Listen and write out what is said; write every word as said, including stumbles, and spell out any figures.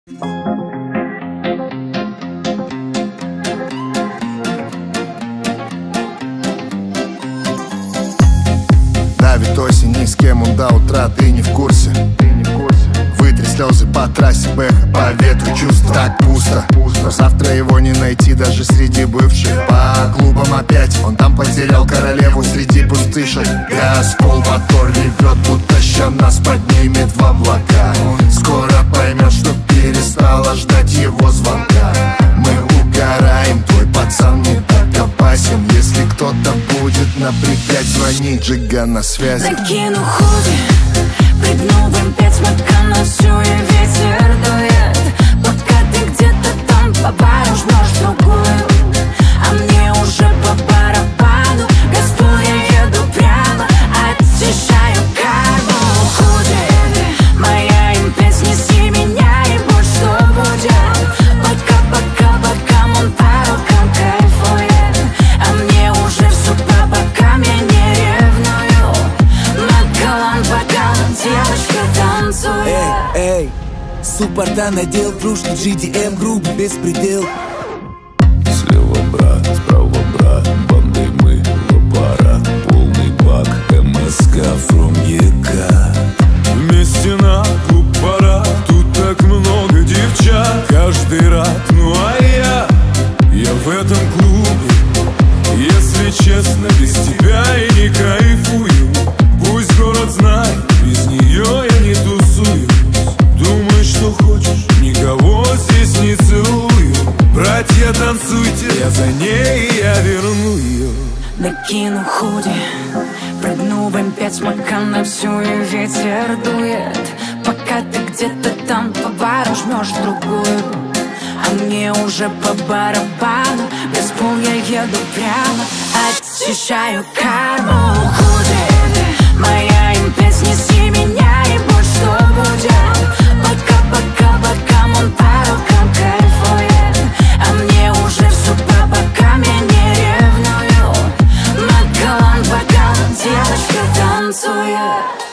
Давит осень, ни с кем он до утра, ты не в курсе. Вытри слезы по трассе, бэха, по ветру чувств. Так пусто, но завтра его не найти даже среди бывших. По клубам опять, он там потерял королеву среди пустышек. Газ, пол, мотор ревет, будто ща нас поднимет в облака. Скоро поймет, что перестала ждать его звонка. Мы угораем, твой пацан не так опасен. Если кто-то будет напрягать, звони, Джига на связи. Накину худи, прыгну в эм пять, смока на всю и ветер дует. Пока ты где-то там по бару жмешь другую, а мне уже по барабану. Газпол, я еду прямо, очищаю карму. Худи, моя эм пять, неси меня и будь что будет. Пока, пока, пока он по рукам кайфует, а мне уже все по бокам, я не ревную. Макалан, бокалан, девочка танцует. Эй, эй, суппорта надел, кружки джи ди эм, грубый беспредел. Слева брат, справа брат, бандой мы в аппарат. Полный бак, эм эс ка from ЕК. Вместе на клуб пора, тут так много девчат. Каждый рад, ну а я, я в этом клубе. Если честно, без тебя и не кайфую. Пусть город знает, без нее я не тусую. Думай, что хочешь, никого здесь не целую. Братья, танцуйте, я за ней, и я верну ее. Накину худи, прыгну в эм пять, смока на всю и ветер дует. Пока ты где-то там по бару жмешь другую, а мне уже по барабану. Газпол, я еду прямо, очищаю карму. Худи, моя эм пять, неси меня и будь что будет. Пока, пока, пока он по рукам кайфует, а мне уже все по бокам, я не ревную. Макалан, бокалан, девочка танцует.